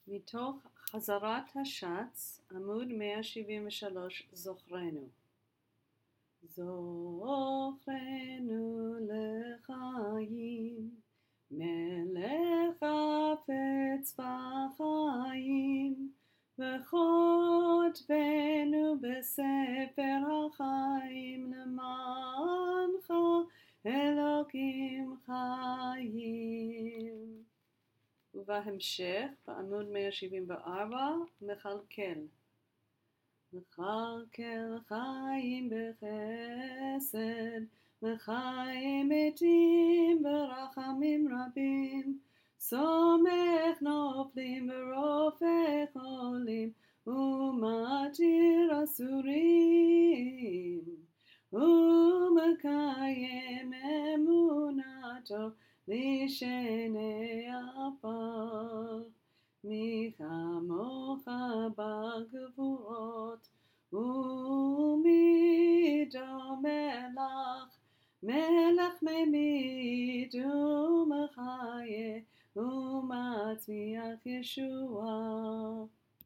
מתוך חזרת הש"ץ, עמוד 173, זוכרנו. זוכרנו לחיים, מלך חפץ בחיים, וכותבנו בספר החיים, למענך אלוקים חיים. ובהמשך, בעמוד 174, מכלכל. מכלכל חיים בחסד, וחיים מתים ברחמים רבים, סומך נופלים ורופא חולים, ומתיר אסורים, ומקיים אמונתו לשני עפר. מי כמוך בגבורות, ומי דומה לך, מלך ממית ומחיה, ומצמיח ישועה.